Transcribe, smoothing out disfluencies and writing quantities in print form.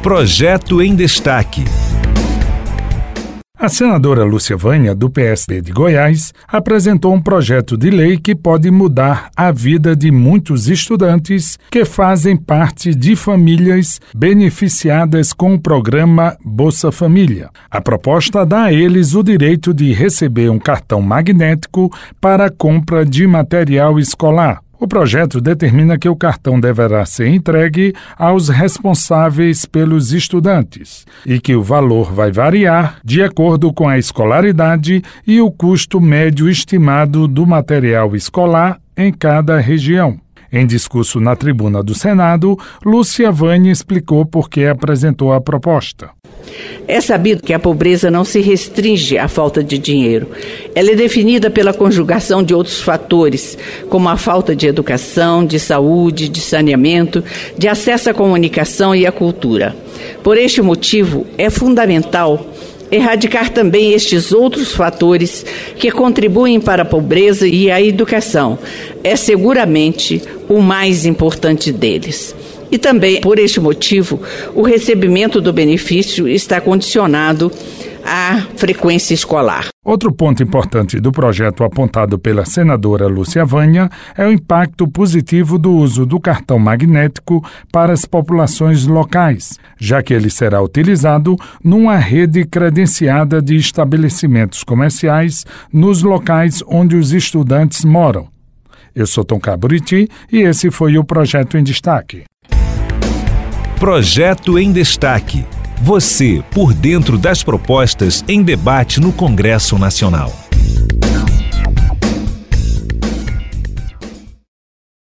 Projeto em Destaque. A senadora Lúcia Vânia, do PSD de Goiás, apresentou um projeto de lei que pode mudar a vida de muitos estudantes que fazem parte de famílias beneficiadas com o programa Bolsa Família. A proposta dá a eles o direito de receber um cartão magnético para a compra de material escolar. O projeto determina que o cartão deverá ser entregue aos responsáveis pelos estudantes e que o valor vai variar de acordo com a escolaridade e o custo médio estimado do material escolar em cada região. Em discurso na tribuna do Senado, Lúcia Vânia explicou por que apresentou a proposta. É sabido que a pobreza não se restringe à falta de dinheiro. Ela é definida pela conjugação de outros fatores, como a falta de educação, de saúde, de saneamento, de acesso à comunicação e à cultura. Por este motivo, é fundamental erradicar também estes outros fatores que contribuem para a pobreza, e a educação é seguramente o mais importante deles. E também, por este motivo, o recebimento do benefício está condicionado à frequência escolar. Outro ponto importante do projeto apontado pela senadora Lúcia Vânia é o impacto positivo do uso do cartão magnético para as populações locais, já que ele será utilizado numa rede credenciada de estabelecimentos comerciais nos locais onde os estudantes moram. Eu sou Tom Caburiti e esse foi o Projeto em Destaque. Projeto em Destaque. Você por dentro das propostas em debate no Congresso Nacional.